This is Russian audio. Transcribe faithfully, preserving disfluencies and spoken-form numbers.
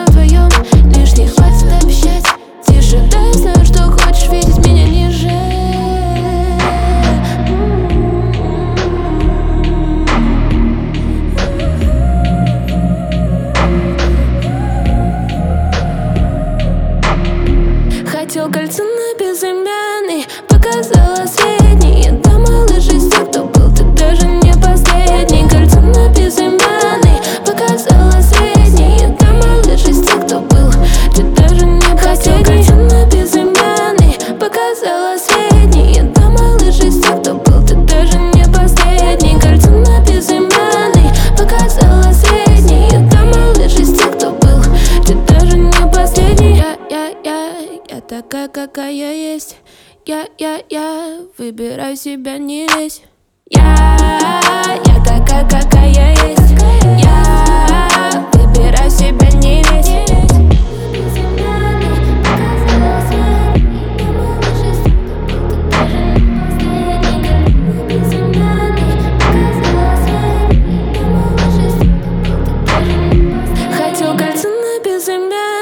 вдвоем. Лишний хватит обещать. Тише, да я знаю, что хочешь видеть меня ниже. Хотел кольцо на безымянный, показала средний. Я думал, лишь из тех, кто был, ты даже не последний. Кольцо на безымянный, показала средний. Я думал, лишь из тех, кто был, ты даже не последний. Хотел кольцо на безымянный, показала средний. Я думал, лишь из тех, кто был, ты даже не последний. Кольцо на безымянный, показала средний. Я думал, лишь из тех, кто был, ты даже не последний. Я, я, я, я такая, какая есть. Я, я, я выбираю себя, не лезь. Я, я такая, какая есть. Я выбираю себя, не лезь. Хотел кольцо на безымянный.